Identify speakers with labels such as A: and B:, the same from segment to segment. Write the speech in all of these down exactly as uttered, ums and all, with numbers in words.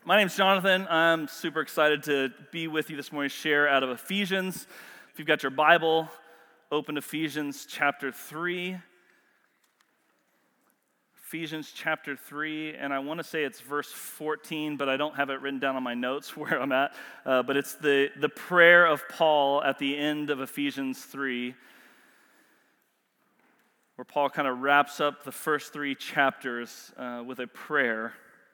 A: My name's Jonathan. I'm super excited to be with you this morning, share out of Ephesians. If you've got your Bible, open Ephesians chapter three. Ephesians chapter three, and I want to say it's verse fourteen, but I don't have it written down on my notes where I'm at. Uh, but it's the, the prayer of Paul at the end of Ephesians three, where Paul kind of wraps up the first three chapters uh, with a prayer.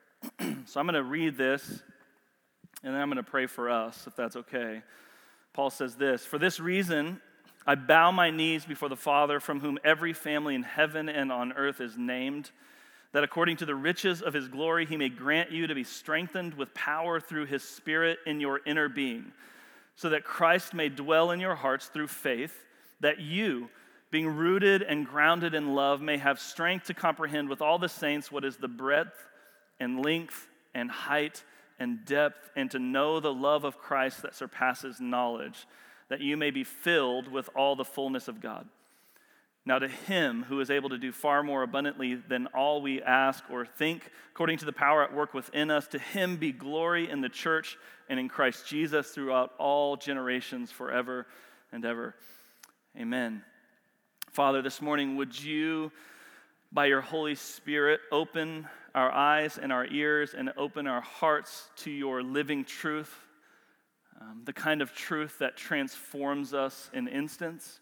A: So I'm going to read this, and then I'm going to pray for us, if that's okay. Paul says this, "For this reason, I bow my knees before the Father, from whom every family in heaven and on earth is named, that according to the riches of his glory he may grant you to be strengthened with power through his Spirit in your inner being, so that Christ may dwell in your hearts through faith, that you, being rooted and grounded in love, may have strength to comprehend with all the saints what is the breadth and length and height and depth, and to know the love of Christ that surpasses knowledge, that you may be filled with all the fullness of God. Now to him who is able to do far more abundantly than all we ask or think, according to the power at work within us, to him be glory in the church and in Christ Jesus throughout all generations forever and ever. Amen." Father, this morning, would you, by your Holy Spirit, open our eyes and our ears and open our hearts to your living truth, um, the kind of truth that transforms us in instants.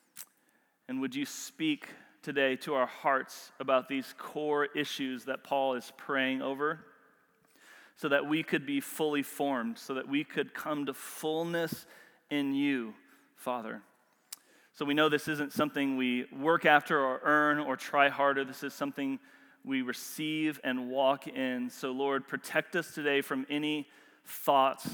A: And would you speak today to our hearts about these core issues that Paul is praying over, so that we could be fully formed, so that we could come to fullness in you, Father. So we know this isn't something we work after or earn or try harder. This is something we receive and walk in. So Lord, protect us today from any thoughts,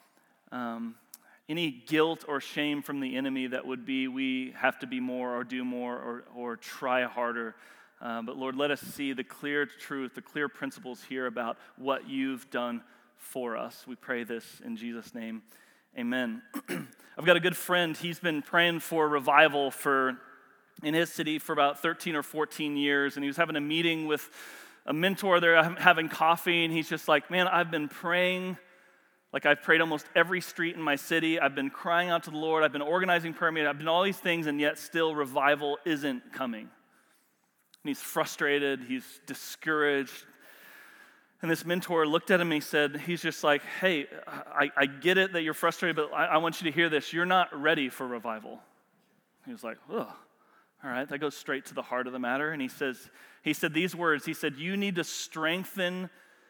A: um, any guilt or shame from the enemy that would be we have to be more or do more or, or try harder. Uh, but Lord, let us see the clear truth, the clear principles here about what you've done for us. We pray this in Jesus' name. Amen. I've got a good friend. He's been praying for revival for in his city for about thirteen or fourteen years, and he was having a meeting with a mentor there, having coffee, and he's just like, man, I've been praying, like I've prayed almost every street in my city. I've been crying out to the Lord. I've been organizing prayer meetings. I've been all these things, and yet still revival isn't coming. And he's frustrated. He's discouraged. And this mentor looked at him and he said, he's just like, hey, I, I get it that you're frustrated, but I, I want you to hear this. You're not ready for revival. He was like, ugh, all right, that goes straight to the heart of the matter. And he says, he said these words, he said, you need to strengthen,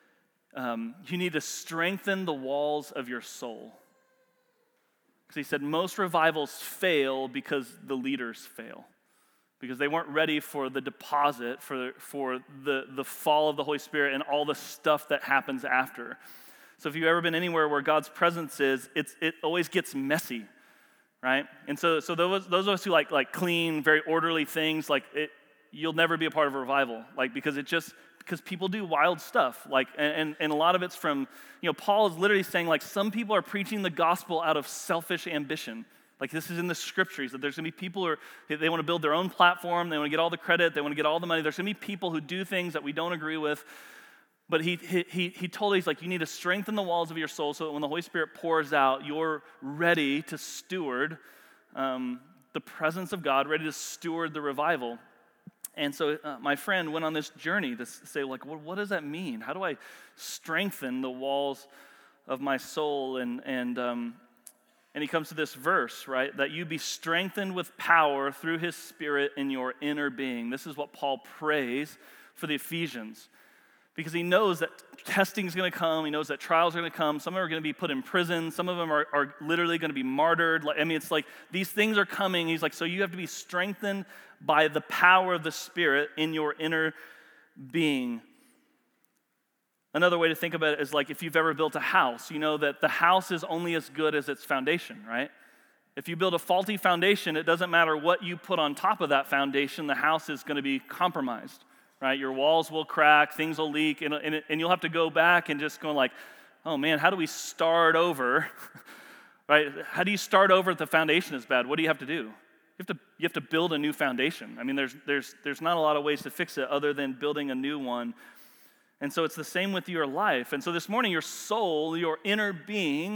A: um, you need to strengthen the walls of your soul. Because he said most revivals fail because the leaders fail. Because they weren't ready for the deposit, for, for the, the fall of the Holy Spirit and all the stuff that happens after. So if you've ever been anywhere where God's presence is, it's, it always gets messy, right? And so, so those, those of us who like, like clean, very orderly things, like it, you'll never be a part of a revival, like because it just, because people do wild stuff, like, and, and a lot of it's from, you know, Paul is literally saying like some people are preaching the gospel out of selfish ambition. Like this is in the scriptures, that there's going to be people who are, they want to build their own platform, they want to get all the credit, they want to get all the money. There's going to be people who do things that we don't agree with. But he he he told us, he's like, you need to strengthen the walls of your soul so that when the Holy Spirit pours out, you're ready to steward um, the presence of God, ready to steward the revival. And so uh, my friend went on this journey to say, like, well, what does that mean? How do I strengthen the walls of my soul? And and um, And he comes to this verse, right? That you be strengthened with power through his Spirit in your inner being. This is what Paul prays for the Ephesians. Because he knows that testing is going to come. He knows that trials are going to come. Some of them are going to be put in prison. Some of them are, are literally going to be martyred. I mean, it's like these things are coming. He's like, so you have to be strengthened by the power of the Spirit in your inner being. Another way to think about it is like if you've ever built a house, you know that the house is only as good as its foundation, right? If you build a faulty foundation, it doesn't matter what you put on top of that foundation, the house is going to be compromised, right? Your walls will crack, things will leak, and, and, and you'll have to go back and just go like, oh man, how do we start over, right? How do you start over if the foundation is bad? What do you have to do? You have to, you have to build a new foundation. I mean, there's, there's, there's not a lot of ways to fix it other than building a new one. And so it's the same with your life. And so this morning, your soul, your inner being,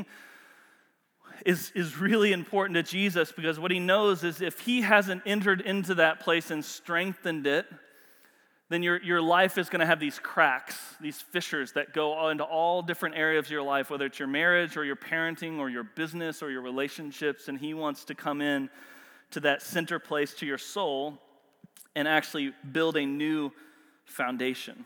A: is, is really important to Jesus, because what he knows is if he hasn't entered into that place and strengthened it, then your, your life is going to have these cracks, these fissures that go into all different areas of your life, whether it's your marriage or your parenting or your business or your relationships, and he wants to come in to that center place to your soul and actually build a new foundation.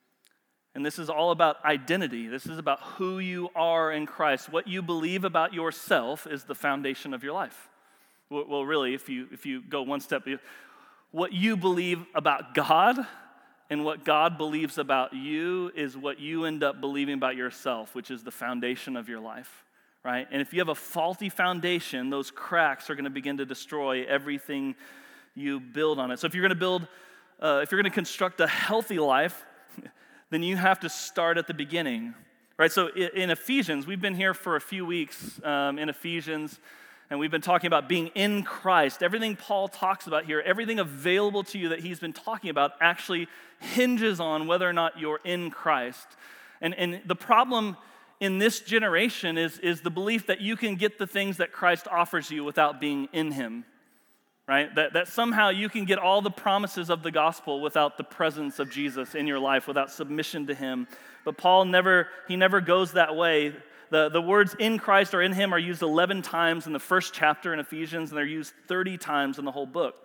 A: And this is all about identity. This is about who you are in Christ. What you believe about yourself is the foundation of your life. Well, really, if you if you go one step, what you believe about God and what God believes about you is what you end up believing about yourself, which is the foundation of your life, right? And if you have a faulty foundation, those cracks are going to begin to destroy everything you build on it. So if you're going to build, uh, if you're going to construct a healthy life, then you have to start at the beginning, right? So in Ephesians, we've been here for a few weeks um, in Ephesians, and we've been talking about being in Christ. Everything Paul talks about here, everything available to you that he's been talking about actually hinges on whether or not you're in Christ. And, and the problem in this generation is, is the belief that you can get the things that Christ offers you without being in him. Right? That, that somehow you can get all the promises of the gospel without the presence of Jesus in your life, without submission to him. But Paul never, he never goes that way. The, the words in Christ or in him are used eleven times in the first chapter in Ephesians, and they're used thirty times in the whole book.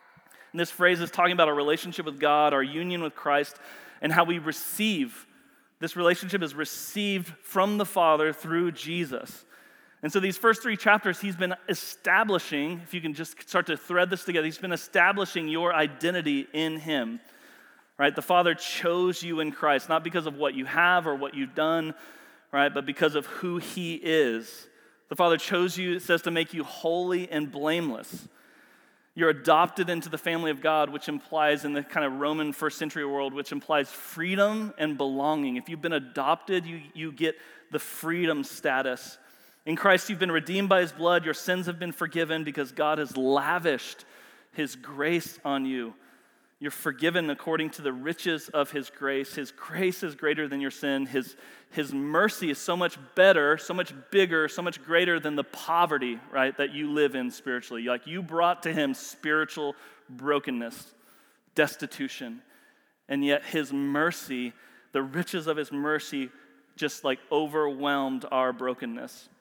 A: And this phrase is talking about our relationship with God, our union with Christ, and how we receive. This relationship is received from the Father through Jesus. And so these first three chapters, he's been establishing, if you can just start to thread this together, he's been establishing your identity in him, right? The Father chose you in Christ, not because of what you have or what you've done, right, but because of who he is. The Father chose you, it says, to make you holy and blameless. You're adopted into the family of God, which implies, in the kind of Roman first century world, which implies freedom and belonging. If you've been adopted, you, you get the freedom status. In Christ, you've been redeemed by his blood. Your sins have been forgiven because God has lavished his grace on you. You're forgiven according to the riches of his grace. His grace is greater than your sin. His, his mercy is so much better, so much bigger, so much greater than the poverty, right, that you live in spiritually. Like, you brought to him spiritual brokenness, destitution, and yet his mercy, the riches of his mercy, just like overwhelmed our brokenness.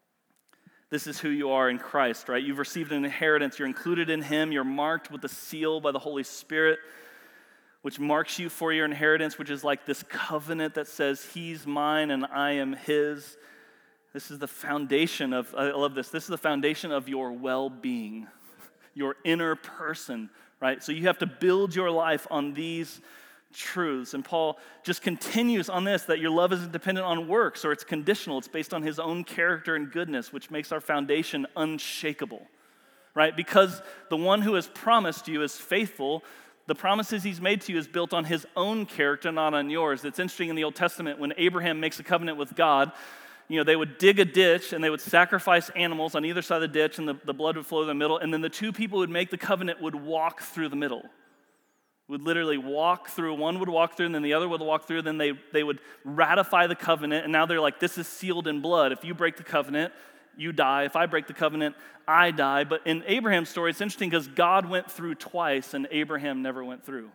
A: This is who you are in Christ, right? You've received an inheritance. You're included in him. You're marked with the seal by the Holy Spirit, which marks you for your inheritance, which is like this covenant that says he's mine and I am his. This is the foundation of, I love this, this is the foundation of your well-being, your inner person, right? So you have to build your life on these truths. And Paul just continues on this, that your love isn't dependent on works or it's conditional. It's based on his own character and goodness, which makes our foundation unshakable, right? Because the one who has promised you is faithful. The promises he's made to you is built on his own character, not on yours. It's interesting in the Old Testament when Abraham makes a covenant with God, you know, they would dig a ditch and they would sacrifice animals on either side of the ditch, and the, the blood would flow in the middle, and then the two people who would make the covenant would walk through the middle. Would literally walk through, one would walk through, and then the other would walk through, then they, they would ratify the covenant, and now they're like, this is sealed in blood. If you break the covenant, you die. If I break the covenant, I die. But in Abraham's story, it's interesting because God went through twice, and Abraham never went through.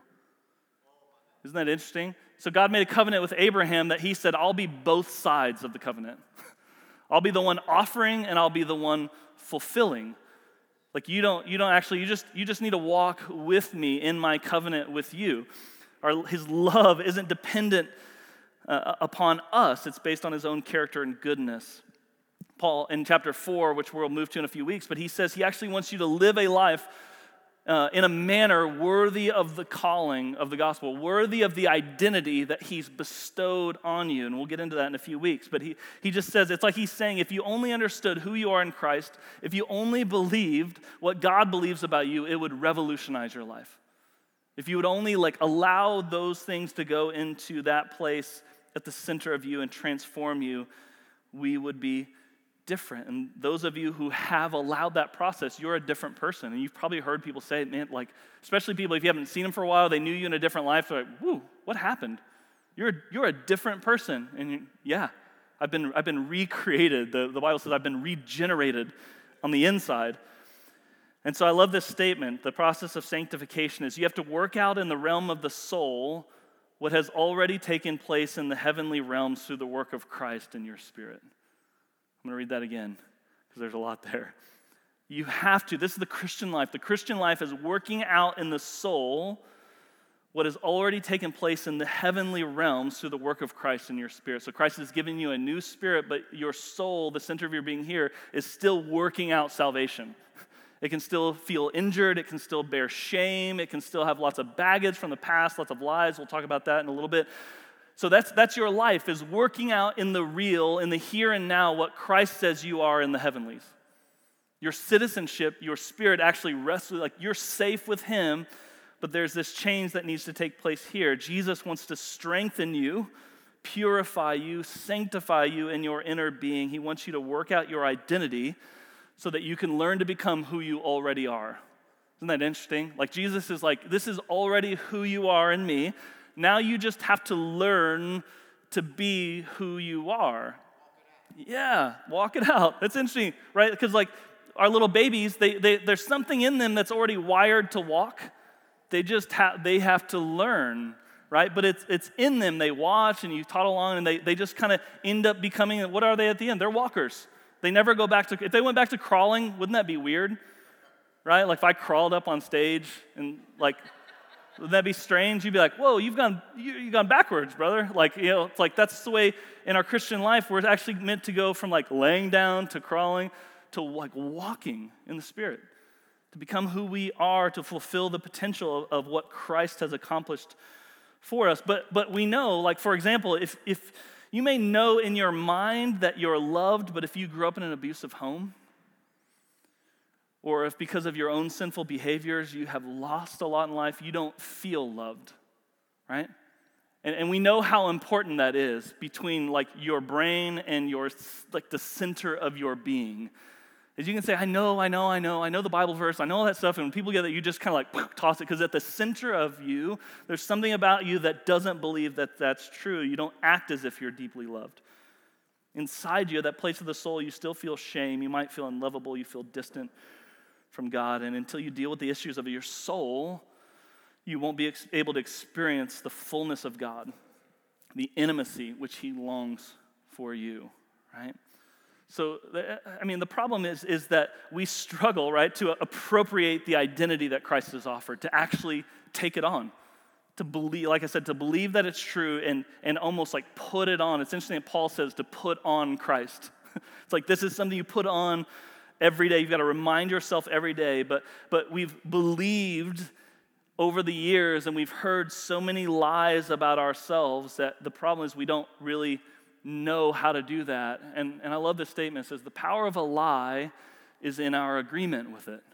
A: Isn't that interesting? So God made a covenant with Abraham that he said, I'll be both sides of the covenant. I'll be the one offering, and I'll be the one fulfilling. Like you don't, you don't actually, you just, you just need to walk with me in my covenant with you. Our, his love isn't dependent uh, upon us. It's based on his own character and goodness. Paul, in chapter four, which we'll move to in a few weeks, but he says he actually wants you to live a life uh, in a manner worthy of the calling of the gospel, worthy of the identity that he's bestowed on you. And we'll get into that in a few weeks. But he, he just says, it's like he's saying, if you only understood who you are in Christ, if you only believed what God believes about you, it would revolutionize your life. If you would only like allow those things to go into that place at the center of you and transform you, we would be different. And those of you who have allowed that process, you're a different person. And you've probably heard people say, man, like, especially people, if you haven't seen them for a while, they knew you in a different life, they're like, whoo, what happened? You're, you're a different person. And you, yeah, I've been, I've been recreated. The, the Bible says I've been regenerated on the inside. And so I love this statement. The process of sanctification is you have to work out in the realm of the soul what has already taken place in the heavenly realms through the work of Christ in your spirit. I'm going to read that again because there's a lot there. You have to. This is the Christian life. The Christian life is working out in the soul what has already taken place in the heavenly realms through the work of Christ in your spirit. So Christ has given you a new spirit, but your soul, the center of your being here, is still working out salvation. It can still feel injured. It can still bear shame. It can still have lots of baggage from the past, lots of lies. We'll talk about that in a little bit. So that's that's your life, is working out in the real, in the here and now, what Christ says you are in the heavenlies. Your citizenship, your spirit actually rests with, like you're safe with him, but there's this change that needs to take place here. Jesus wants to strengthen you, purify you, sanctify you in your inner being. He wants you to work out your identity so that you can learn to become who you already are. Isn't that interesting? Like Jesus is like, this is already who you are in me. Now you just have to learn to be who you are. Yeah, walk it out. That's interesting, right? Because like our little babies, they, they there's something in them that's already wired to walk. They just have they have to learn, right? But it's it's in them. They watch and you toddle along and they, they just kind of end up becoming, what are they at the end? They're walkers. They never go back to, if they went back to crawling, wouldn't that be weird? Right? Like if I crawled up on stage and like, wouldn't that be strange? You'd be like, whoa, you've gone you, you've gone backwards, brother. Like, you know, it's like that's the way in our Christian life we're actually meant to go from like laying down to crawling to like walking in the Spirit, to become who we are, to fulfill the potential of, of what Christ has accomplished for us. But but we know, like for example, if if you may know in your mind that you're loved, but if you grew up in an abusive home, or if because of your own sinful behaviors you have lost a lot in life, you don't feel loved, right? And, and we know how important that is between like your brain and your like the center of your being. As you can say, I know, I know, I know, I know the Bible verse, I know all that stuff, and when people get that, you just kind of like toss it, because at the center of you, there's something about you that doesn't believe that that's true. You don't act as if you're deeply loved. Inside you, that place of the soul, you still feel shame, you might feel unlovable, you feel distant from God, and until you deal with the issues of your soul, you won't be ex- able to experience the fullness of God, the intimacy which he longs for you, right? So, I mean, the problem is, is that we struggle, right, to appropriate the identity that Christ has offered, to actually take it on, to believe, like I said, to believe that it's true and, and almost like put it on. It's interesting that Paul says to put on Christ. It's like this is something you put on every day. You've got to remind yourself every day, but but we've believed over the years and we've heard so many lies about ourselves that the problem is we don't really know how to do that. And, and I love this statement. It says, the power of a lie is in our agreement with it.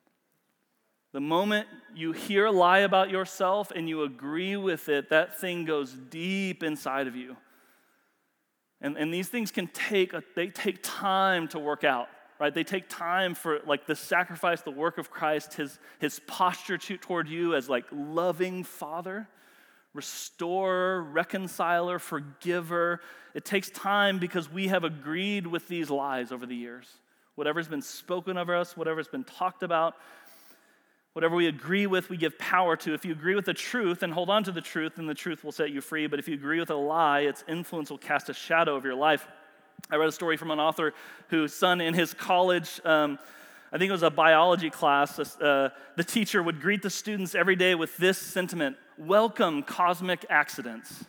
A: The moment you hear a lie about yourself and you agree with it, that thing goes deep inside of you. And, and these things can take, a, they take time to work out, right? They take time for like the sacrifice, the work of Christ, his, his posture to, toward you as like loving Father, restorer, reconciler, forgiver. It takes time because we have agreed with these lies over the years. Whatever's been spoken of us, whatever's been talked about, whatever we agree with, we give power to. If you agree with the truth and hold on to the truth, then the truth will set you free. But if you agree with a lie, its influence will cast a shadow over your life. I read a story from an author whose son in his college, um, I think it was a biology class, uh, the teacher would greet the students every day with this sentiment: welcome, cosmic accidents.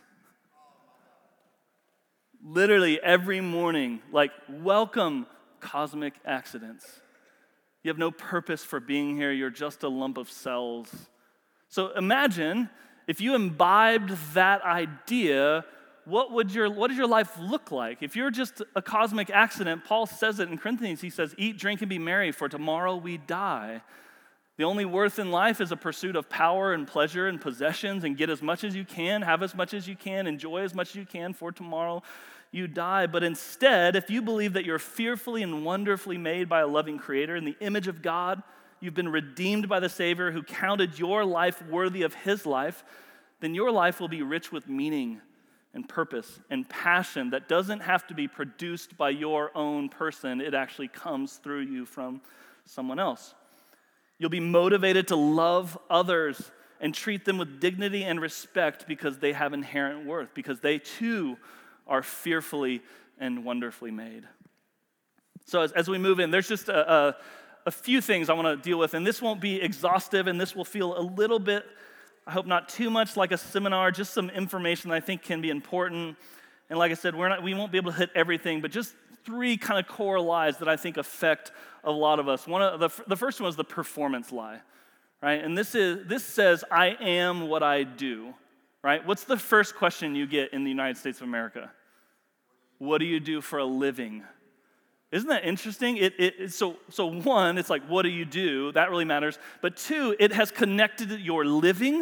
A: Literally every morning, like, welcome, cosmic accidents. You have no purpose for being here. You're just a lump of cells. So imagine if you imbibed that idea, what would your what does your life look like? If you're just a cosmic accident, Paul says it in Corinthians. He says, eat, drink, and be merry, for tomorrow we die. The only worth in life is a pursuit of power and pleasure and possessions, and get as much as you can, have as much as you can, enjoy as much as you can, for tomorrow you die. But instead, if you believe that you're fearfully and wonderfully made by a loving Creator in the image of God, you've been redeemed by the Savior who counted your life worthy of His life, then your life will be rich with meaning and purpose and passion that doesn't have to be produced by your own person. It actually comes through you from someone else. You'll be motivated to love others and treat them with dignity and respect because they have inherent worth, because they too are fearfully and wonderfully made. So as, as we move in, there's just a, a, a few things I want to deal with, and this won't be exhaustive, and this will feel a little bit, I hope not too much like a seminar, just some information that I think can be important. And like I said, we're not, we won't be able to hit everything, but just three kind of core lies that I think affect a lot of us. One of the, the first one is the performance lie, right? And this is this says, I am what I do, right? What's the first question you get in the United States of America? What do you do for a living? Isn't that interesting? It, it, so, so one, it's like, what do you do? That really matters. But two, it has connected your living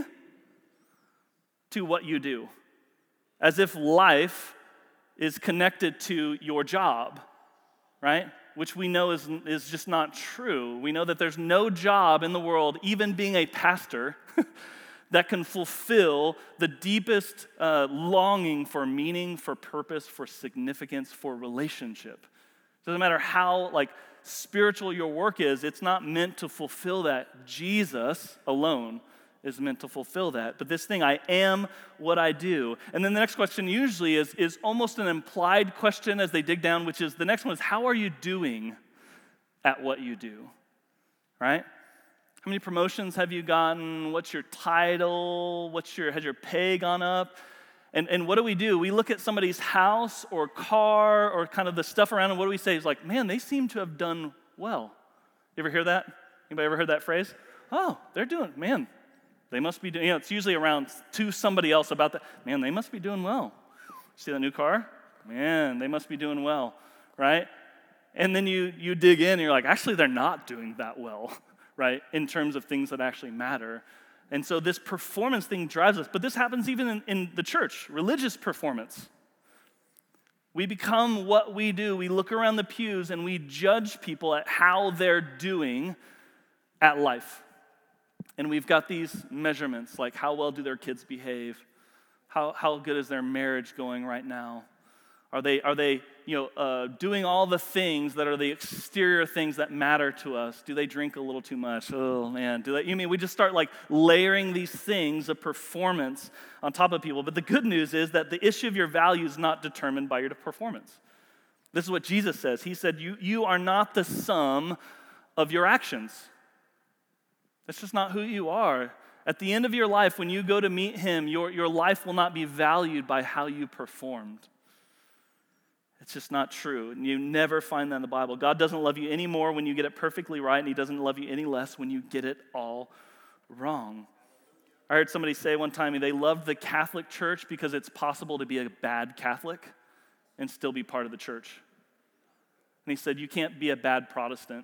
A: to what you do, as if life is connected to your job, right? Which we know is, is just not true. We know that there's no job in the world, even being a pastor, that can fulfill the deepest uh, longing for meaning, for purpose, for significance, for relationship. Doesn't matter how like spiritual your work is, it's not meant to fulfill that. Jesus alone is meant to fulfill that. But this thing, I am what I do. And then the next question usually is, is almost an implied question as they dig down, which is, the next one is, how are you doing at what you do, right? How many promotions have you gotten? What's your title? What's your, has your pay gone up? And, and what do we do? We look at somebody's house or car or kind of the stuff around, and what do we say? It's like, man, they seem to have done well. You ever hear that? Anybody ever heard that phrase? Oh, they're doing, man, they must be doing, you know, it's usually around to somebody else about that. Man, they must be doing well. See that new car? Man, they must be doing well, right? And then you you dig in and you're like, actually, they're not doing that well, right, in terms of things that actually matter. And so this performance thing drives us. But this happens even in, in the church, religious performance. We become what we do. We look around the pews and we judge people at how they're doing at life. And we've got these measurements, like how well do their kids behave? How, how good is their marriage going right now? Are they, are they you know, uh, doing all the things that are the exterior things that matter to us? Do they drink a little too much? Oh, man. Do they, you mean we just start like layering these things of performance on top of people? But the good news is that the issue of your value is not determined by your performance. This is what Jesus says. He said, you, you are not the sum of your actions. That's just not who you are. At the end of your life, when you go to meet him, your, your life will not be valued by how you performed. It's just not true. And you never find that in the Bible. God doesn't love you any more when you get it perfectly right, and he doesn't love you any less when you get it all wrong. I heard somebody say one time they loved the Catholic Church because it's possible to be a bad Catholic and still be part of the church. And he said, you can't be a bad Protestant.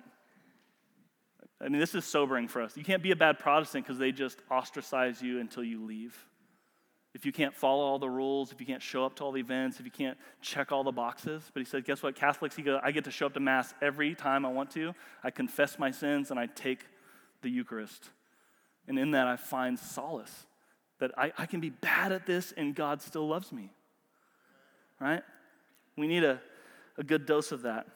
A: I mean, this is sobering for us. You can't be a bad Protestant because they just ostracize you until you leave. If you can't follow all the rules, if you can't show up to all the events, if you can't check all the boxes. But he said, guess what, Catholics, he goes, I get to show up to Mass every time I want to. I confess my sins and I take the Eucharist. And in that I find solace, that I, I can be bad at this and God still loves me, right? We need a, a good dose of that.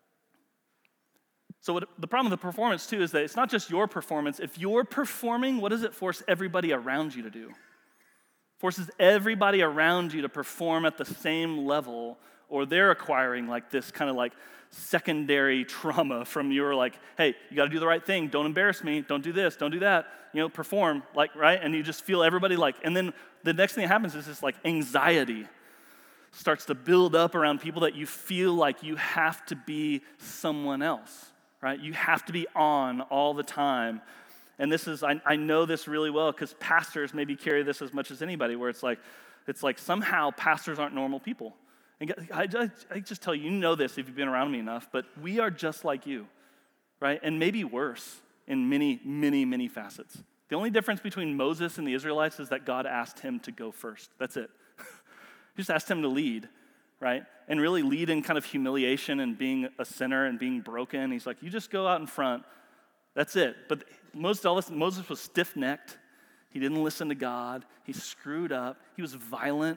A: So what, the problem with the performance too is that it's not just your performance. If you're performing, what does it force everybody around you to do? Forces everybody around you to perform at the same level, or they're acquiring like this kind of like secondary trauma from your like, hey, you got to do the right thing. Don't embarrass me. Don't do this. Don't do that. You know, perform like, right? And you just feel everybody like, and then the next thing that happens is this like anxiety starts to build up around people that you feel like you have to be someone else, right? You have to be on all the time. And this is, I, I know this really well because pastors maybe carry this as much as anybody, where it's like, it's like somehow pastors aren't normal people. And I, I, I just tell you, you know this if you've been around me enough, but we are just like you, right? And maybe worse in many, many, many facets. The only difference between Moses and the Israelites is that God asked him to go first. That's it. He just asked him to lead, right? And really lead in kind of humiliation and being a sinner and being broken. He's like, you just go out in front. That's it. But Moses, Moses was stiff-necked. He didn't listen to God. He screwed up. He was violent.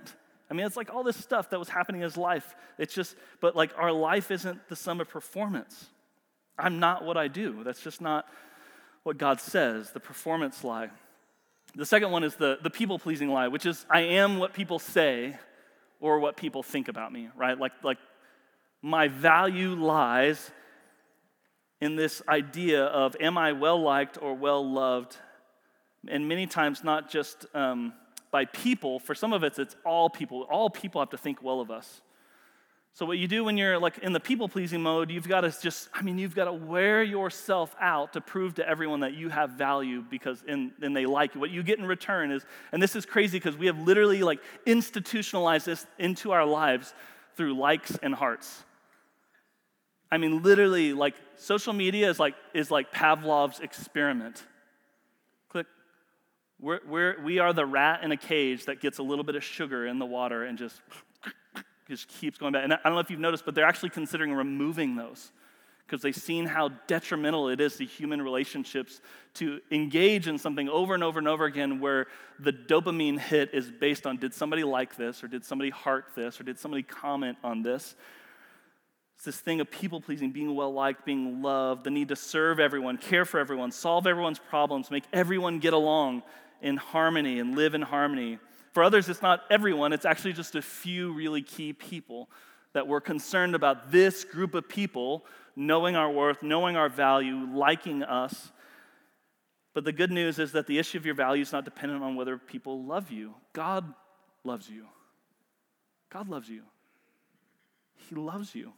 A: I mean, it's like all this stuff that was happening in his life. It's just, but like our life isn't the sum of performance. I'm not what I do. That's just not what God says, the performance lie. The second one is the, the people-pleasing lie, which is I am what people say or what people think about me, right? Like, like my value lies in this idea of am I well-liked or well-loved? And many times not just um, by people. For some of it, it's all people. All people have to think well of us. So what you do when you're like in the people-pleasing mode, you've got to just, I mean, you've got to wear yourself out to prove to everyone that you have value because in, and they like you. What you get in return is, and this is crazy because we have literally like institutionalized this into our lives through likes and hearts. I mean, literally, like social media is like is like Pavlov's experiment. Click. We're, we're, we are the rat in a cage that gets a little bit of sugar in the water and just... just keeps going back. And I don't know if you've noticed, but they're actually considering removing those because they've seen how detrimental it is to human relationships to engage in something over and over and over again where the dopamine hit is based on did somebody like this or did somebody heart this or did somebody comment on this. It's this thing of people-pleasing, being well-liked, being loved, the need to serve everyone, care for everyone, solve everyone's problems, make everyone get along in harmony and live in harmony. For others, it's not everyone. It's actually just a few really key people that we're concerned about this group of people knowing our worth, knowing our value, liking us. But the good news is that the issue of your value is not dependent on whether people love you. God loves you. God loves you. He loves you.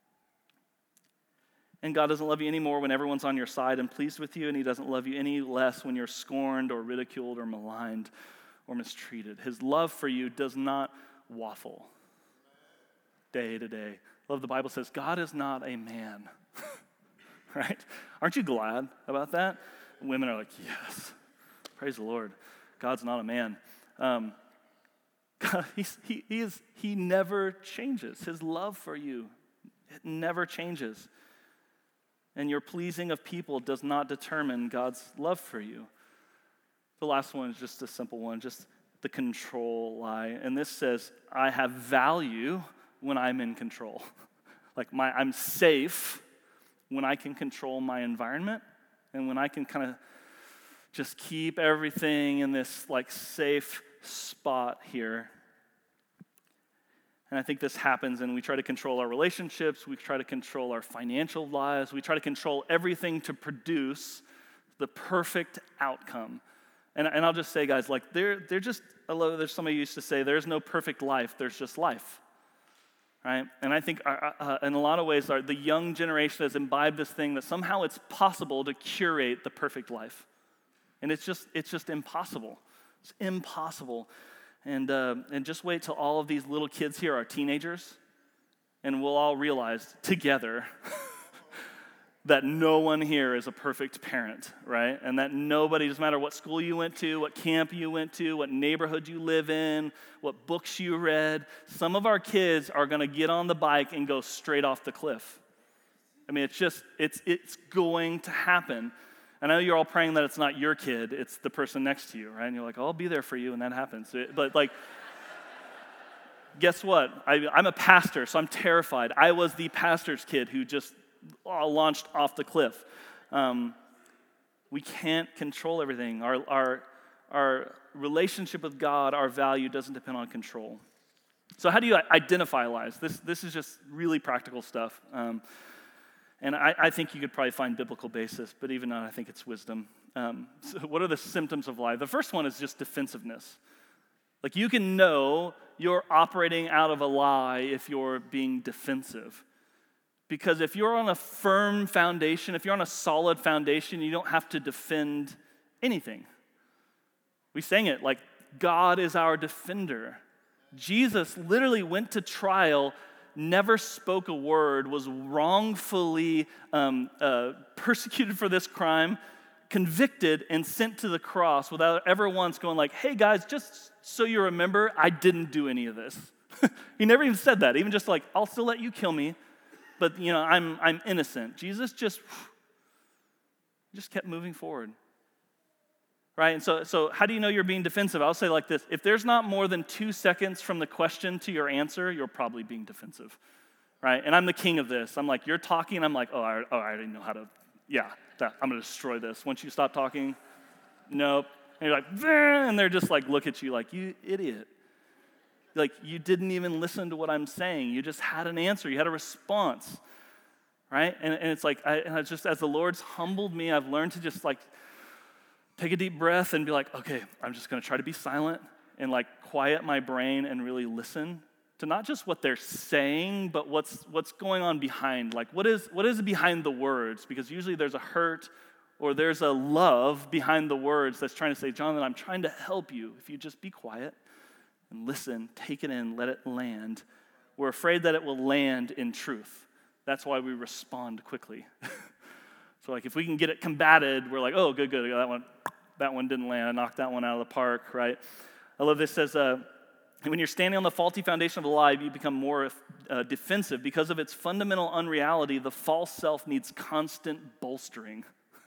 A: And God doesn't love you anymore when everyone's on your side and pleased with you, and he doesn't love you any less when you're scorned or ridiculed or maligned or mistreated. His love for you does not waffle day to day. Love, the Bible says, God is not a man, right? Aren't you glad about that? Women are like, yes, praise the Lord. God's not a man. Um, God, he's, he, he, is, he never changes. His love for you, it never changes. And your pleasing of people does not determine God's love for you. The last one is just a simple one, just the control lie. And this says, I have value when I'm in control. Like my, I'm safe when I can control my environment and when I can kind of just keep everything in this like safe spot here. And I think this happens and we try to control our relationships, we try to control our financial lives, we try to control everything to produce the perfect outcome. And, and I'll just say, guys, like, they're, they're just, there's somebody used to say, there's no perfect life, there's just life, right? And I think our, uh, in a lot of ways, our, the young generation has imbibed this thing that somehow it's possible to curate the perfect life. And it's just, it's just impossible. It's impossible. And, uh, and just wait till all of these little kids here are teenagers, and we'll all realize together that no one here is a perfect parent, right? And that nobody, doesn't matter what school you went to, what camp you went to, what neighborhood you live in, what books you read, some of our kids are going to get on the bike and go straight off the cliff. I mean, it's just, it's it's going to happen. I know you're all praying that it's not your kid, it's the person next to you, right? And you're like, oh, I'll be there for you, and that happens. But like, guess what? I, I'm a pastor, so I'm terrified. I was the pastor's kid who just launched off the cliff. Um, we can't control everything. Our, our, our relationship with God, our value doesn't depend on control. So how do you identify lies? This, this is just really practical stuff. Um, and I, I think you could probably find biblical basis, but even not, I think it's wisdom. Um, so what are the symptoms of lie? The first one is just defensiveness. Like you can know you're operating out of a lie if you're being defensive. Because if you're on a firm foundation, if you're on a solid foundation, you don't have to defend anything. We sang it like, God is our defender. Jesus literally went to trial, never spoke a word, was wrongfully um, uh, persecuted for this crime, convicted, and sent to the cross without ever once going like, hey guys, just so you remember, I didn't do any of this. He never even said that, even just like, I'll still let you kill me. But, you know, I'm I'm innocent. Jesus just, just kept moving forward. right? And so, so how do you know you're being defensive? I'll say like this. If there's not more than two seconds from the question to your answer, you're probably being defensive, right? And I'm the king of this. I'm like, you're talking, I'm like, oh, I, oh, I already know how to, yeah, that, I'm going to destroy this. Once you stop talking, nope. And you're like, and they're just like, look at you like, you idiot. Like, you didn't even listen to what I'm saying. You just had an answer. You had a response, right? And, and it's like, I, and I just, as the Lord's humbled me, I've learned to just like take a deep breath and be like, okay, I'm just going to try to be silent and like quiet my brain and really listen to not just what they're saying, but what's what's going on behind. Like, what is what is behind the words? Because usually there's a hurt or there's a love behind the words that's trying to say, Jonathan, I'm trying to help you. If you just be quiet and listen, take it in, let it land. We're afraid that it will land in truth. That's why we respond quickly. So like if we can get it combated, we're like, oh, good, good, that one, that one didn't land. I knocked that one out of the park, right? I love this. It says, uh, when you're standing on the faulty foundation of a lie, you become more uh, defensive. Because of its fundamental unreality, the false self needs constant bolstering.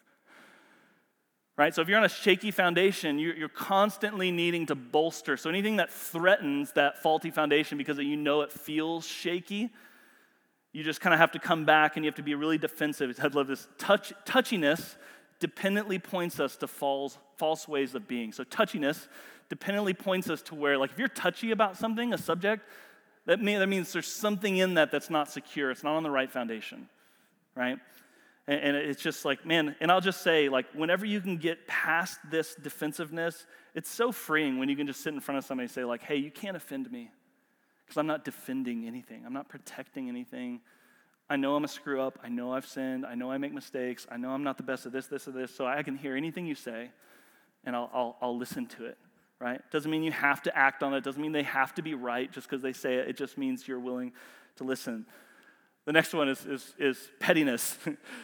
A: Right? So if you're on a shaky foundation, you're constantly needing to bolster. So anything that threatens that faulty foundation because you know it feels shaky, you just kind of have to come back and you have to be really defensive. I love this. Touch, touchiness dependently points us to false, false ways of being. So touchiness dependently points us to where, like if you're touchy about something, a subject, that, mean, that means there's something in that that's not secure. It's not on the right foundation, right? And it's just like, man, and I'll just say, like, whenever you can get past this defensiveness, it's so freeing when you can just sit in front of somebody and say, like, hey, you can't offend me because I'm not defending anything. I'm not protecting anything. I know I'm a screw up. I know I've sinned. I know I make mistakes. I know I'm not the best at this, this, or this, so I can hear anything you say, and I'll, I'll, I'll listen to it, right? Doesn't mean you have to act on it. Doesn't mean they have to be right just because they say it. It just means you're willing to listen. The next one is, is, is pettiness.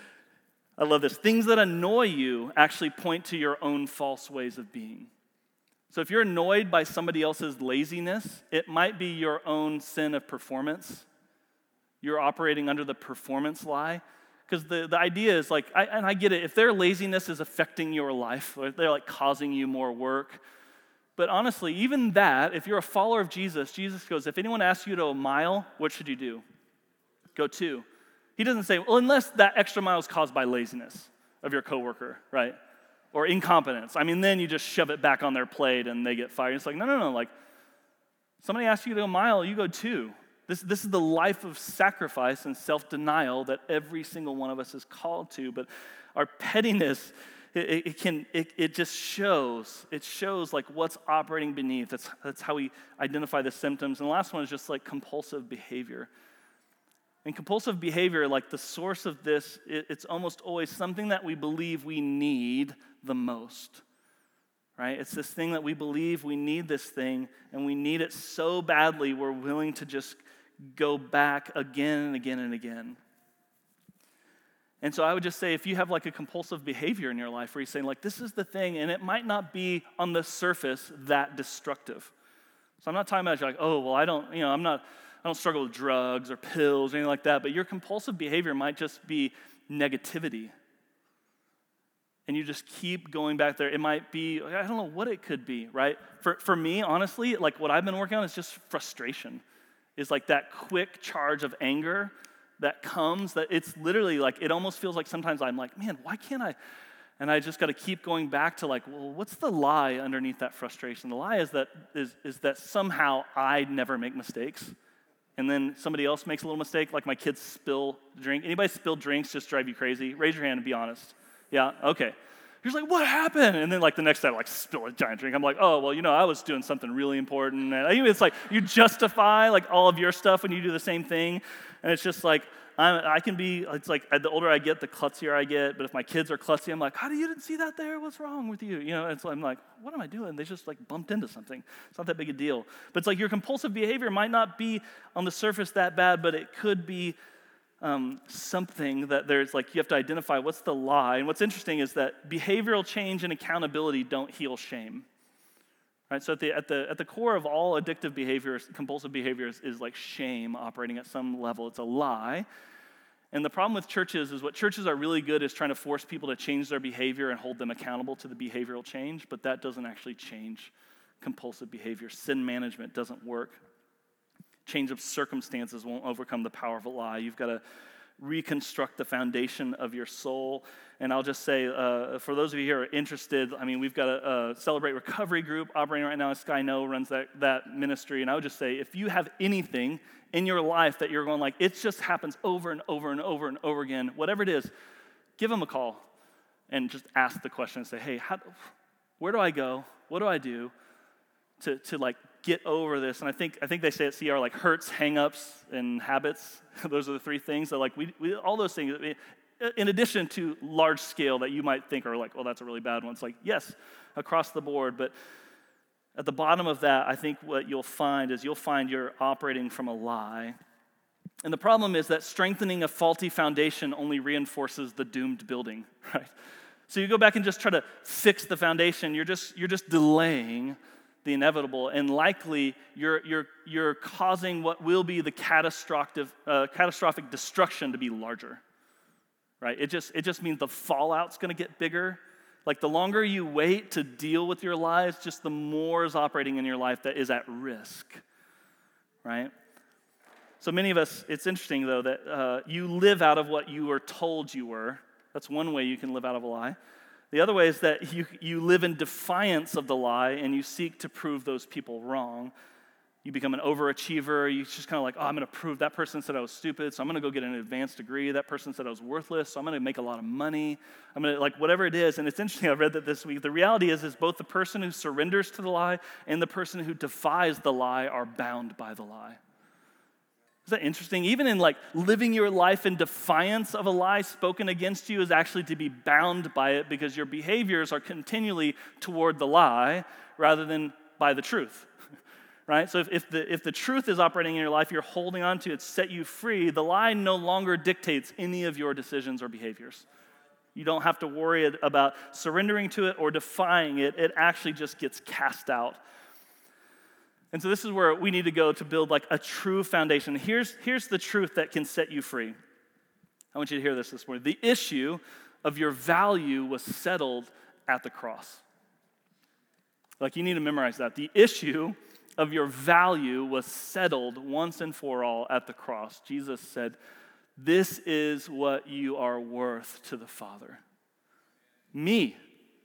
A: I love this. Things that annoy you actually point to your own false ways of being. So if you're annoyed by somebody else's laziness, it might be your own sin of performance. You're operating under the performance lie. Because the, the idea is like, I, and I get it, if their laziness is affecting your life, or if they're like causing you more work. But honestly, even that, if you're a follower of Jesus, Jesus goes, if anyone asks you to a mile, what should you do? Go two. He doesn't say, well, unless that extra mile is caused by laziness of your coworker, right? Or incompetence. I mean, then you just shove it back on their plate and they get fired. It's like, no, no, no. Like, somebody asks you to go a mile, you go two. This, this is the life of sacrifice and self-denial that every single one of us is called to. But our pettiness, it, it can, it, it just shows. It shows like what's operating beneath. That's, that's how we identify the symptoms. And the last one is just like compulsive behavior. And compulsive behavior, like the source of this, it, it's almost always something that we believe we need the most, right? It's this thing that we believe we need this thing, and we need it so badly we're willing to just go back again and again and again. And so I would just say, if you have like a compulsive behavior in your life where you're saying like, this is the thing, and it might not be on the surface that destructive. So I'm not talking about like, oh, well, I don't, you know, I'm not, I don't struggle with drugs or pills or anything like that, but your compulsive behavior might just be negativity. And you just keep going back there. It might be, I don't know what it could be, right? For for me, honestly, like what I've been working on is just frustration. It's like that quick charge of anger that comes, that it's literally like, it almost feels like sometimes I'm like, man, why can't I? And I just got to keep going back to like, well, what's the lie underneath that frustration? The lie is that is, is that somehow I never make mistakes. And then somebody else makes a little mistake, like my kids spill drink. Anybody spill drinks just drive you crazy? Raise your hand and be honest. Yeah, okay. You're just like, what happened? And then like the next time, like spill a giant drink. I'm like, oh, well, you know, I was doing something really important. And I mean, it's like you justify like all of your stuff when you do the same thing. And it's just like, I'm, I can be, it's like the older I get, the klutzier I get. But if my kids are klutzy, I'm like, how do you didn't see that there? What's wrong with you? You know, it's, I'm like, what am I doing? They just like bumped into something. It's not that big a deal. But it's like your compulsive behavior might not be on the surface that bad, but it could be um, something that there's like, you have to identify what's the lie. And what's interesting is that behavioral change and accountability don't heal shame. Right, so at the, at, the, at the core of all addictive behaviors, compulsive behaviors is like shame operating at some level. It's a lie. And the problem with churches is what churches are really good is trying to force people to change their behavior and hold them accountable to the behavioral change, but that doesn't actually change compulsive behavior. Sin management doesn't work. Change of circumstances won't overcome the power of a lie. You've got to reconstruct the foundation of your soul. And I'll just say, uh, for those of you who are interested, I mean, we've got a, a Celebrate Recovery group operating right now. Sky No runs that, that ministry. And I would just say, if you have anything in your life that you're going like, it just happens over and over and over and over again, whatever it is, give them a call and just ask the question and say, hey, how, where do I go? What do I do to, to like get over this? And I think I think they say at C R like hurts, hang-ups, and habits. Those are the three things that like we, we all those things, in addition to large scale that you might think are like, well, that's a really bad one. It's like, yes, across the board. But at the bottom of that, I think what you'll find is you'll find you're operating from a lie. And the problem is that strengthening a faulty foundation only reinforces the doomed building, right? So you go back and just try to fix the foundation. You're just you're just delaying the inevitable, and likely you're you're you're causing what will be the catastrophic uh, catastrophic destruction to be larger, right? It just it just means the fallout's going to get bigger. Like the longer you wait to deal with your lives, just the more is operating in your life that is at risk, right? So many of us, it's interesting though that uh, you live out of what you were told you were. That's one way you can live out of a lie. The other way is that you, you live in defiance of the lie and you seek to prove those people wrong. You become an overachiever. You just kind of like, oh, I'm going to prove that person said I was stupid, so I'm going to go get an advanced degree. That person said I was worthless, so I'm going to make a lot of money. I'm going to, like, whatever it is. And it's interesting, I read that this week. The reality is, is both the person who surrenders to the lie and the person who defies the lie are bound by the lie. Is that interesting? Even in like living your life in defiance of a lie spoken against you is actually to be bound by it because your behaviors are continually toward the lie rather than by the truth, right? So if, if, the, if the truth is operating in your life, you're holding on to it, set you free, the lie no longer dictates any of your decisions or behaviors. You don't have to worry about surrendering to it or defying it. It actually just gets cast out. And so this is where we need to go to build like a true foundation. Here's, here's the truth that can set you free. I want you to hear this this morning. The issue of your value was settled at the cross. Like you need to memorize that. The issue of your value was settled once and for all at the cross. Jesus said, this is what you are worth to the Father. Me.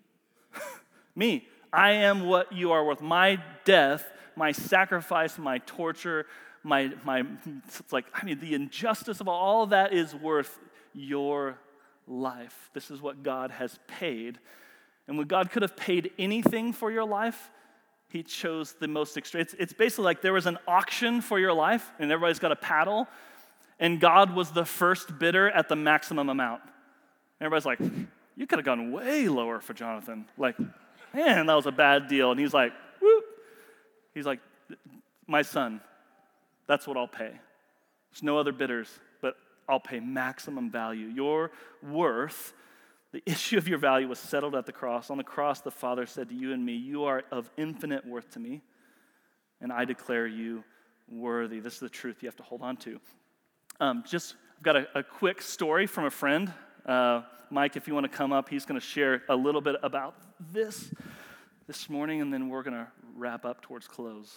A: Me. I am what you are worth. My death, my sacrifice, my torture, my, my, it's like, I mean, the injustice of all of that is worth your life. This is what God has paid. And when God could have paid anything for your life, he chose the most extreme. It's, it's basically like there was an auction for your life, and everybody's got a paddle, and God was the first bidder at the maximum amount. And everybody's like, you could have gone way lower for Jonathan. Like, man, that was a bad deal. And he's like, whoop. He's like, my son, that's what I'll pay. There's no other bidders, but I'll pay maximum value. Your worth, the issue of your value was settled at the cross. On the cross, the Father said to you and me, you are of infinite worth to me, and I declare you worthy. This is the truth you have to hold on to. Um, just I've got a, a quick story from a friend. Uh, Mike, if you want to come up, he's going to share a little bit about this this morning, and then we're going to wrap up towards close.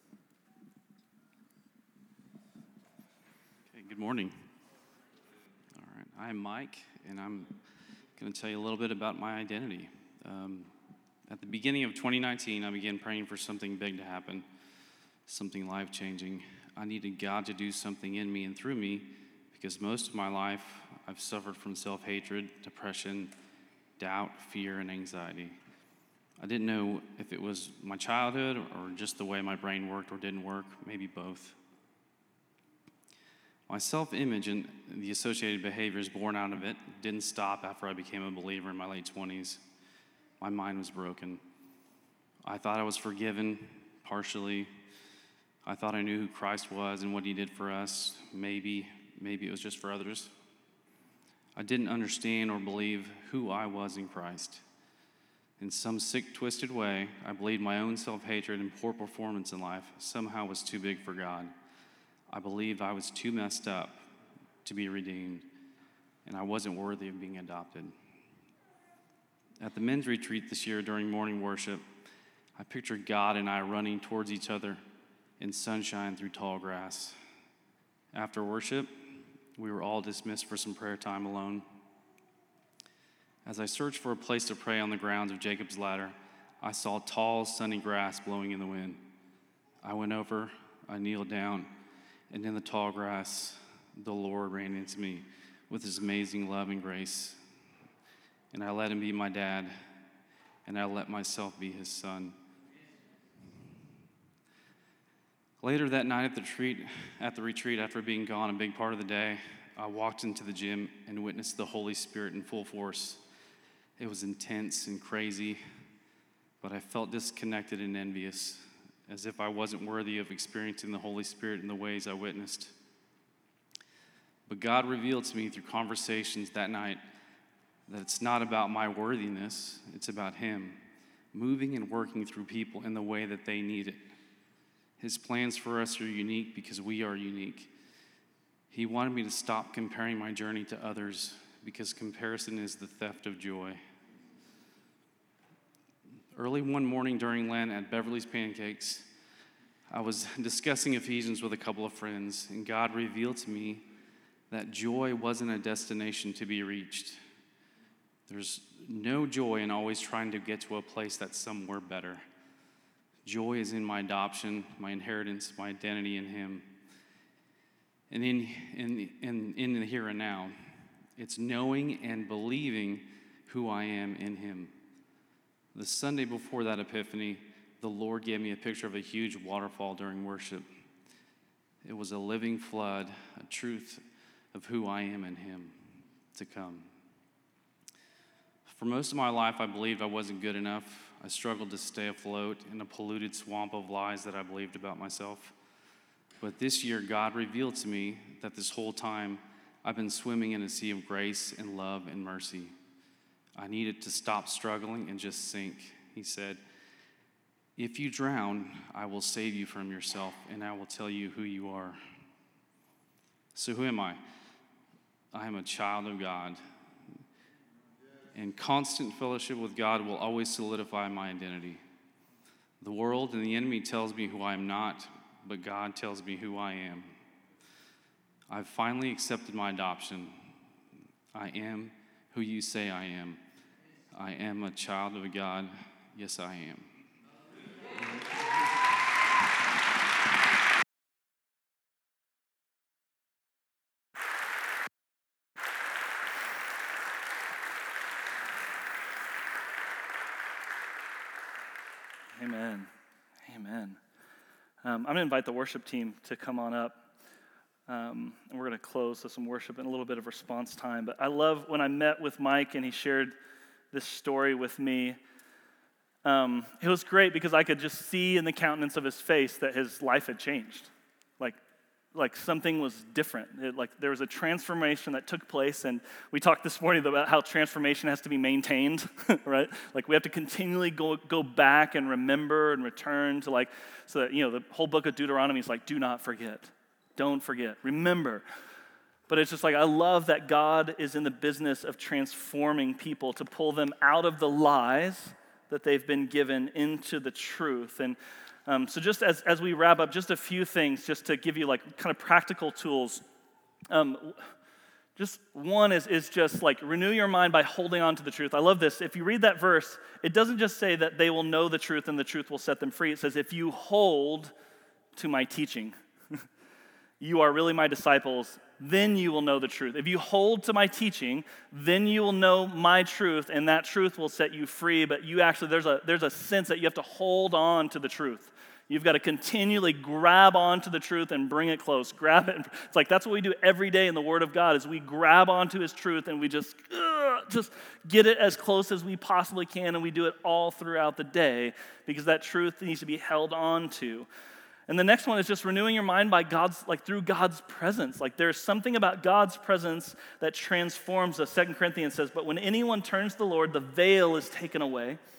B: Okay, good morning. All right, I'm Mike, and I'm going to tell you a little bit about my identity. Um, at the beginning of twenty nineteen, I began praying for something big to happen, something life-changing. I needed God to do something in me and through me because most of my life I've suffered from self-hatred, depression, doubt, fear, and anxiety. I didn't know if it was my childhood or just the way my brain worked or didn't work, maybe both. My self-image and the associated behaviors born out of it didn't stop after I became a believer in my late twenties. My mind was broken. I thought I was forgiven, partially. I thought I knew who Christ was and what he did for us. Maybe, maybe it was just for others. I didn't understand or believe who I was in Christ. In some sick, twisted way, I believed my own self-hatred and poor performance in life somehow was too big for God. I believed I was too messed up to be redeemed. and I wasn't worthy of being adopted. At the men's retreat this year during morning worship, I pictured God and I running towards each other in sunshine through tall grass. After worship, we were all dismissed for some prayer time alone. As I searched for a place to pray on the grounds of Jacob's Ladder, I saw tall, sunny grass blowing in the wind. I went over, I kneeled down, and in the tall grass, the Lord ran into me with his amazing love and grace. And I let him be my dad, and I let myself be his son. Later that night at the retreat, at the retreat, after being gone a big part of the day, I walked into the gym and witnessed the Holy Spirit in full force. It was intense and crazy, but I felt disconnected and envious, as if I wasn't worthy of experiencing the Holy Spirit in the ways I witnessed. But God revealed to me through conversations that night that it's not about my worthiness, it's about him moving and working through people in the way that they need it. His plans for us are unique because we are unique. He wanted me to stop comparing my journey to others because comparison is the theft of joy. Early one morning during Lent at Beverly's Pancakes, I was discussing Ephesians with a couple of friends, and God revealed to me that joy wasn't a destination to be reached. There's no joy in always trying to get to a place that's somewhere better. Joy is in my adoption, my inheritance, my identity in him. And in, in, in, in the here and now, it's knowing and believing who I am in him. The Sunday before that epiphany, the Lord gave me a picture of a huge waterfall during worship. It was a living flood, a truth of who I am in him to come. For most of my life, I believed I wasn't good enough. I struggled to stay afloat in a polluted swamp of lies that I believed about myself. But this year, God revealed to me that this whole time, I've been swimming in a sea of grace and love and mercy. I needed to stop struggling and just sink. He said, "If you drown, I will save you from yourself, and I will tell you who you are." So who am I? I am a child of God. And constant fellowship with God will always solidify my identity. The world and the enemy tells me who I am not, but God tells me who I am. I've finally accepted my adoption. I am who you say I am. I am a child of God. Yes, I am.
A: Amen. Amen. Um, I'm going to invite the worship team to come on up. Um, and we're going to close with some worship and a little bit of response time. But I love when I met with Mike and he shared this story with me. Um, it was great because I could just see in the countenance of his face that his life had changed. Like, like something was different. It, like there was a transformation that took place, and we talked this morning about how transformation has to be maintained, right? Like we have to continually go go back and remember and return to like, so that, you know, the whole book of Deuteronomy is like, do not forget, don't forget, remember. But it's just like, I love that God is in the business of transforming people to pull them out of the lies that they've been given into the truth. And Um, so just as, as we wrap up, just a few things just to give you like kind of practical tools. Um, just one is, is just like renew your mind by holding on to the truth. I love this. If you read that verse, it doesn't just say that they will know the truth and the truth will set them free. It says, if you hold to my teaching, you are really my disciples, then you will know the truth. If you hold to my teaching, then you will know my truth, and that truth will set you free. But you actually, there's a there's a sense that you have to hold on to the truth. You've got to continually grab onto the truth and bring it close. Grab it. It's like that's what we do every day in the Word of God is we grab onto His truth and we just, uh, just get it as close as we possibly can, and we do it all throughout the day because that truth needs to be held on to. And the next one is just renewing your mind by God's, like through God's presence. Like there's something about God's presence that transforms us. Second Corinthians says, but when anyone turns to the Lord, the veil is taken away.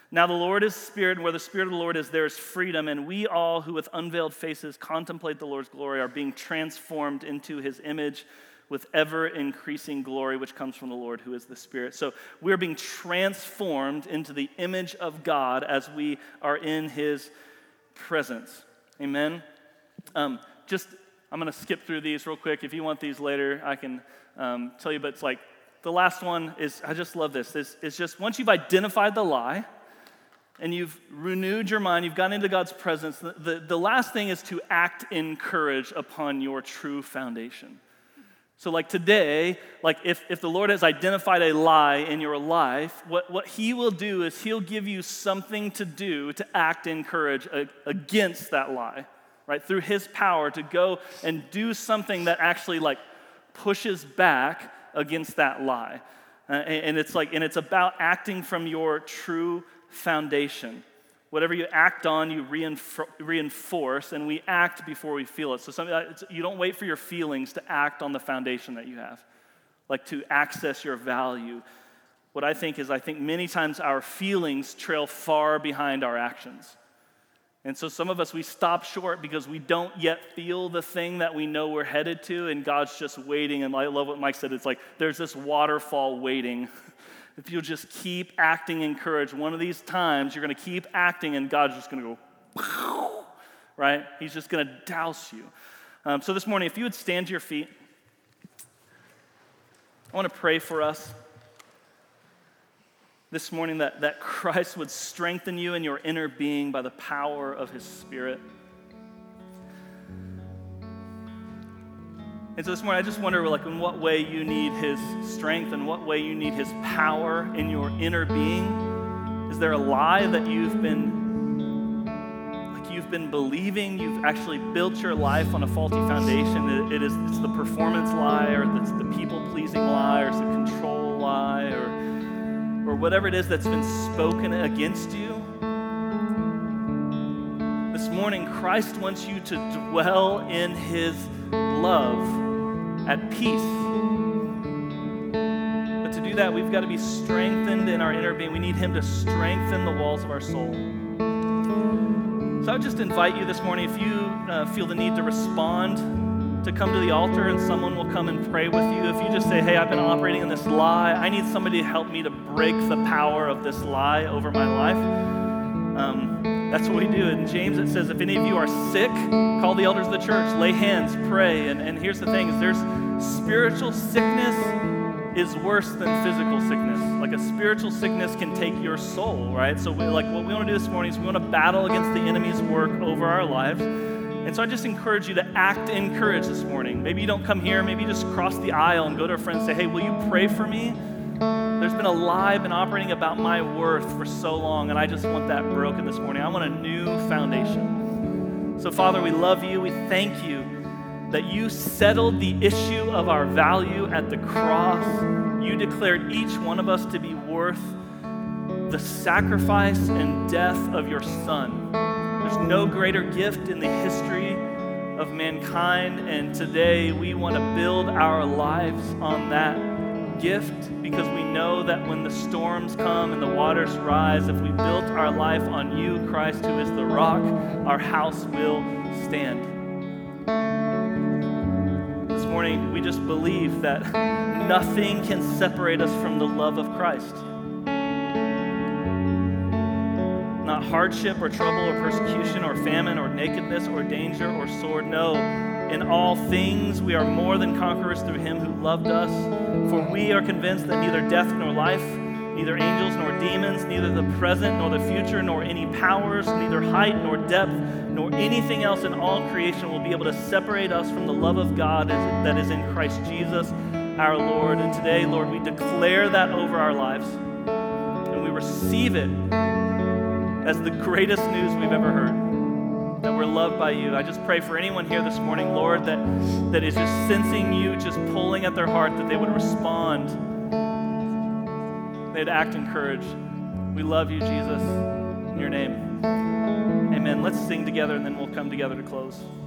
A: Now the Lord is Spirit, and where the Spirit of the Lord is, there is freedom, and we all who with unveiled faces contemplate the Lord's glory are being transformed into his image with ever-increasing glory, which comes from the Lord, who is the Spirit. So we're being transformed into the image of God as we are in his presence. Amen? Um, just, I'm going to skip through these real quick. If you want these later, I can um, tell you, but it's like, the last one is, I just love this, is, is just once you've identified the lie, and you've renewed your mind, you've gotten into God's presence, the, the, the last thing is to act in courage upon your true foundation. So like today, like if, if the Lord has identified a lie in your life, what, what he will do is he'll give you something to do to act in courage against that lie, right? Through his power to go and do something that actually like pushes back against that lie. Uh, and, and it's like, and it's about acting from your true foundation. Whatever you act on, you reinf- reinforce, and we act before we feel it. So something that you don't wait for your feelings to act on the foundation that you have, like to access your value. What I think is, I think many times our feelings trail far behind our actions. And so some of us, we stop short because we don't yet feel the thing that we know we're headed to, and God's just waiting. And I love what Mike said. It's like there's this waterfall waiting. If you'll just keep acting in courage, one of these times you're going to keep acting and God's just going to go, right? He's just going to douse you. Um, so this morning, if you would stand to your feet, I want to pray for us this morning that, that Christ would strengthen you in your inner being by the power of his Spirit. And so this morning, I just wonder, like, in what way you need his strength and what way you need his power in your inner being. Is there a lie that you've been, like, you've been believing? You've actually built your life on a faulty foundation. It, it is, it's the performance lie, or it's the people-pleasing lie, or it's the control lie, or, or whatever it is that's been spoken against you. This morning, Christ wants you to dwell in his love at peace. But to do that, we've got to be strengthened in our inner being. We need him to strengthen the walls of our soul. So I would just invite you this morning, if you uh, feel the need to respond, to come to the altar and someone will come and pray with you. If you just say, hey, I've been operating in this lie, I need somebody to help me to break the power of this lie over my life. Um, That's what we do. In James, it says, if any of you are sick, call the elders of the church, lay hands, pray. And, and here's the thing, is there's spiritual sickness is worse than physical sickness. Like a spiritual sickness can take your soul, right? So we, like what we want to do this morning is we want to battle against the enemy's work over our lives. And so I just encourage you to act in courage this morning. Maybe you don't come here, maybe you just cross the aisle and go to a friend and say, hey, will you pray for me? There's been a lie been operating about my worth for so long, and I just want that broken this morning. I want a new foundation. So, Father, we love you. We thank you that you settled the issue of our value at the cross. You declared each one of us to be worth the sacrifice and death of your Son. There's no greater gift in the history of mankind, and today we want to build our lives on that gift, because we know that when the storms come and the waters rise, if we built our life on you, Christ, who is the rock, our house will stand. This morning, we just believe that nothing can separate us from the love of Christ. Not hardship or trouble or persecution or famine or nakedness or danger or sword. No, in all things we are more than conquerors through him who loved us. For we are convinced that neither death nor life, neither angels nor demons, neither the present nor the future, nor any powers, neither height nor depth, nor anything else in all creation will be able to separate us from the love of God that is in Christ Jesus our Lord. And today, Lord, we declare that over our lives, and we receive it as the greatest news we've ever heard, that we're loved by you. I just pray for anyone here this morning, Lord, that, that is just sensing you, just pulling at their heart, that they would respond. They'd act in courage. We love you, Jesus. In your name, amen. Let's sing together, and then we'll come together to close.